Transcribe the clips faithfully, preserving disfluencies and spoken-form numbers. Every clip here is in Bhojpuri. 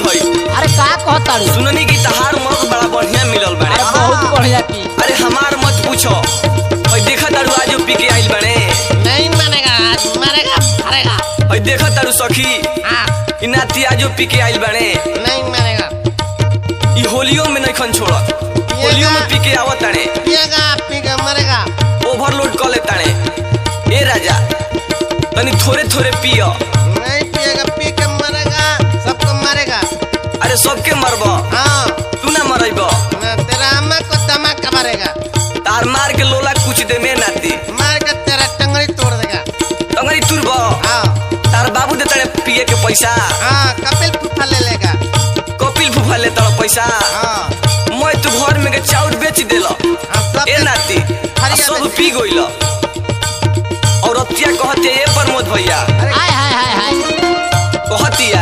भाई अरे का कहताड़ू सुननी की तहार मत बड़ा बढ़िया मिलल बाड़े। अरे बहुत बढ़िया की अरे हमार मत पूछो भाई देखा तारू आज पी के आइल बने नहीं मानेगा आज मारेगा मारेगा भाई देखा तारू सखी हां इनाती आज पी के आइल बने नहीं मानेगा ई होलियो में नहीं खन छोड़ होलियो में पी के आवत ताने पिएगा पी के मरेगा ओवरलोड कर ले ताने। ए राजा तनी थोड़े थोड़े पियो नहीं पिएगा पी के मरेगा सबको मारेगा। अरे सबके मरबो हाँ तू ना मरइबो ना तेरा अम्मा को धमाका मारेगा तार मार के लोला कुछ दे में नाती मार के तेरा टंगड़ी तोड़ देगा। टंगरी तुरबो हाँ तार बाबू दे ताने पिए के पैसा हाँ कपिल फूफा ले लेगा। कपिल फूफा ले तार पैसा हाँ मैं तू घर में के चाउर बेच देलो हाँ, सब ए नाती आ सब बेच पी गइल और अतिया कहते ए प्रमोद भैया हाय हाय हाय हाय कहतिया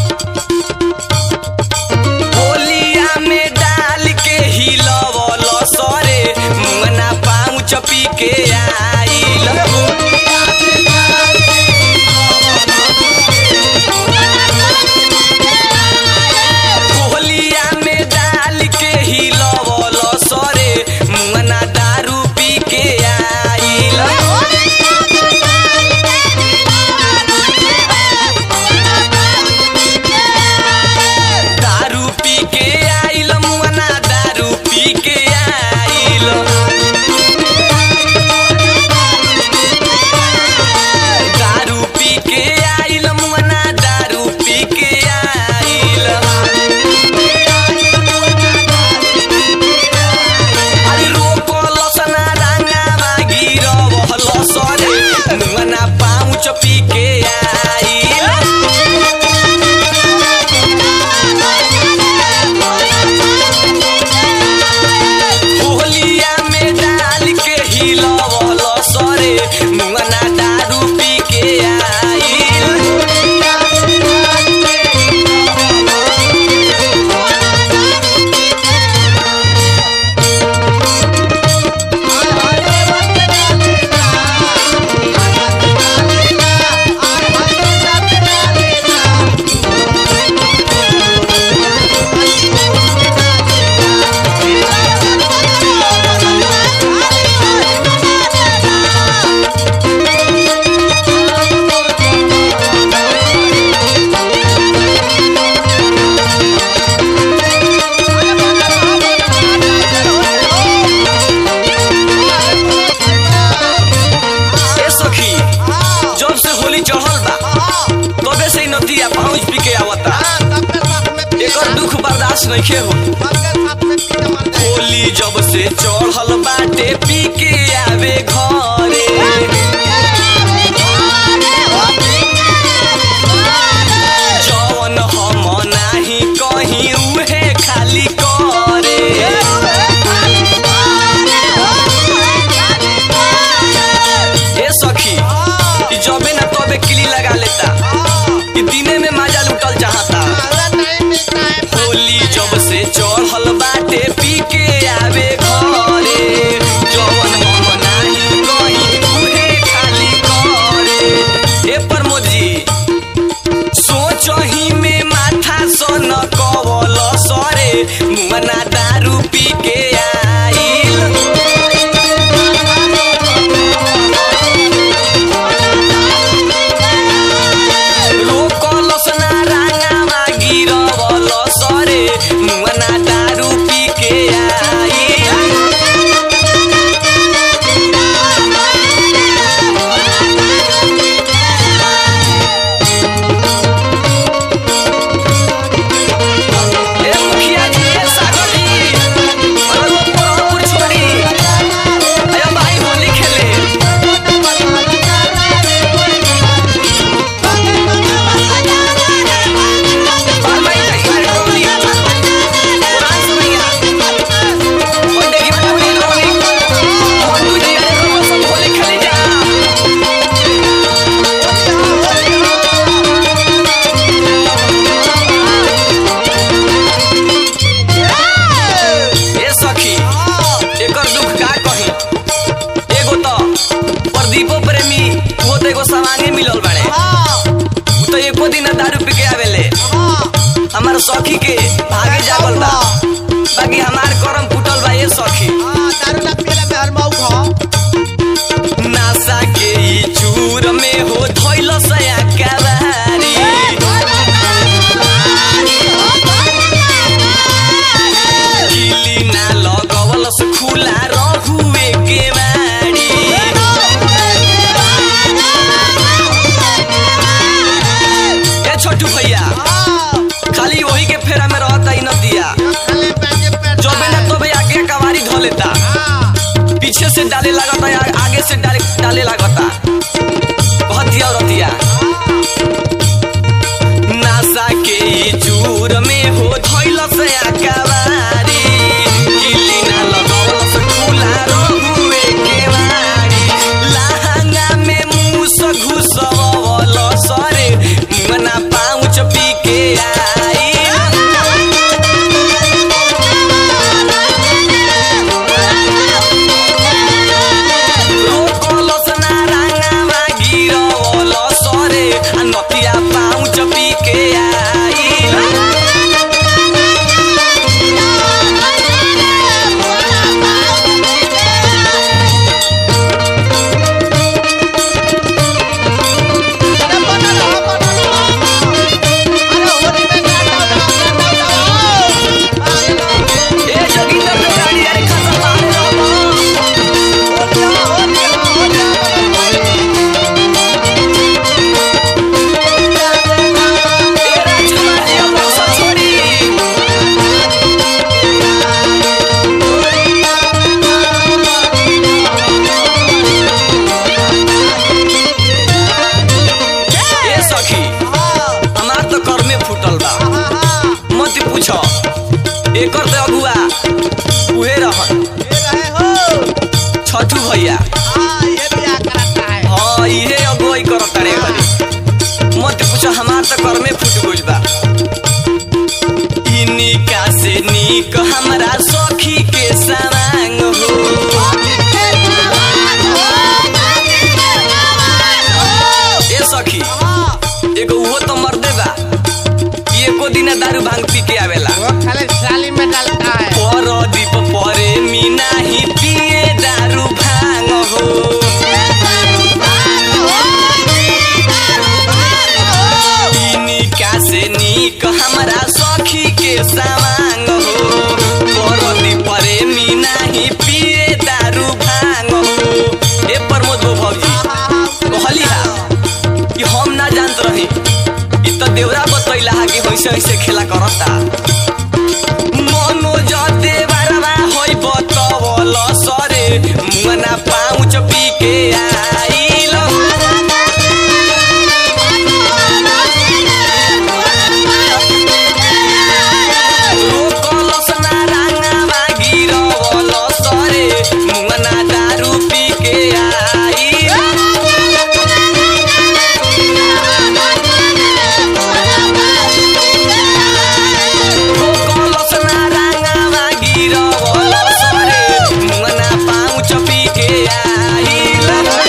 होलिया में डाल के हिलवल सरे मुंगना पाऊ चपी के आइल होलिया में डाल के हिलवल सरे मुंगना दारू पी के आइल दारू पी के आइल मुअना दारू पी के आइल दारू पी के आइल मुअना दारू पी के आइल अरे रोकल सना रंगा गिरवल सरे मुअना पाउच पी के आइल होलिया में डाल के हिलवल सरे मुंगना दारू पी के आइल ए सखी जब से होली चढ़ल बा तबे से नदिया पहुंच पी के आवता एकर दुख बर्दाश्त नइखे हो होली जब से चढ़ल बाटे पी के आवे घरे जवन हम नाही कहीं उहे खाली करे ए सखी ई जबे ना तबे किली लगा लेता ई दिने में मजा लुटल चाहता होली जब से चढ़ल बाटे पी के आवे घरे जवन हम नाही कहीं सखी के भागे जागल बा बाकी हमार करम फूटल बा ये सखी। हां दारू ना पियला में हर मऊ ख नासा के ई चूर में हो धइल सया कवारी किली ना लगवल से खुला रहुए के मारी ए छोटू भैया खाली वही के फेरा में रहता ही नदिया खाले पैके पेट जो बिना तो भैया आगे कवारी धो लेता पीछे से डाले लगता या आगे से डाले डाले लगता भतिया रतिया नासा के ई चूर में हो धइल से कवारी किली ना लगवल से खुला रहुए के मारी लहंगा में मूस घुसवल सरे मना पाउच पी के आई नतिया पाउच पी के आई अरे बना रहा बना रहा अरे होली में गाता ए जोगिंदर तो गाड़ी अरे खसा बाहर एकर तो अगुआ उहे रहन छठू भैया हाँ इहे अगुआई करता रे घरे मत पूछो हमार तो कर में फूट गइल बा इनिका से नीक हमरा सखी के सवांग हो ए सखी एगो वो तो मर्दे बा एको दिन दारू भांग पी के आवेला वो खाले साली में डालता है परदीप परे मीना ही पिए दारू भांग हो इनिका से नीक हमरा सखी के सवांग हो परदीप परे मीना ही पिए दारू भांग हो ए प्रमोद भौजी कहली हा कि हम ना जानत रही इ तो देवरा बतैला हा कि वैसे वैसे खेला करता मनोज देवरवा होई बतवल सरे मुना पाउच पी के आइल रोकलस ना रांगावा गिरवल सरे मुना दारू पी के आइल रोकलस ना रांगावा गिरवल सरे मुना पाउच पी के आइल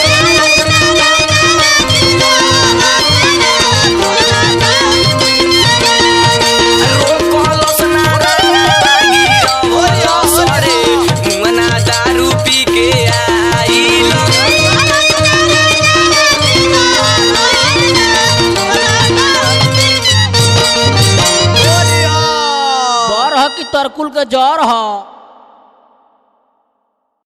रोकलस ना रांगावा गिरवल सरे मुना दारू पी के आइल बर ह कि तरकुल के जर ह।